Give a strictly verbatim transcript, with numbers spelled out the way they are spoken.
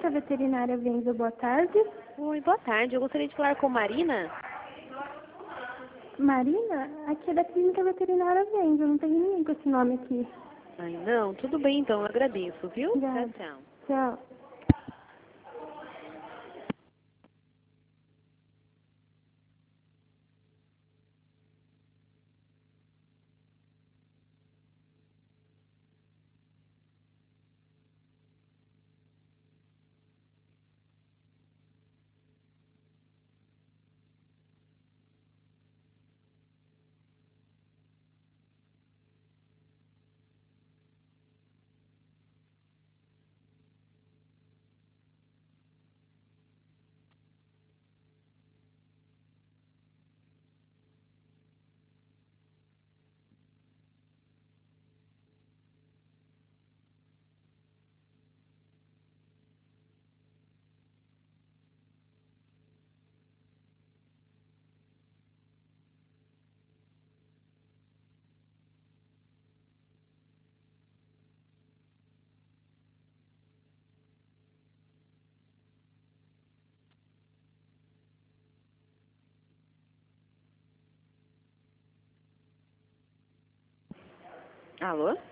Clínica Veterinária Venza, boa tarde. Oi, boa tarde. Eu gostaria de falar com Marina. Marina? Aqui é da Clínica Veterinária Venza, não tem ninguém com esse nome aqui. Ai, não. Tudo bem, então. Eu agradeço, viu? Obrigada. Tchau, tchau. Tchau. Alô?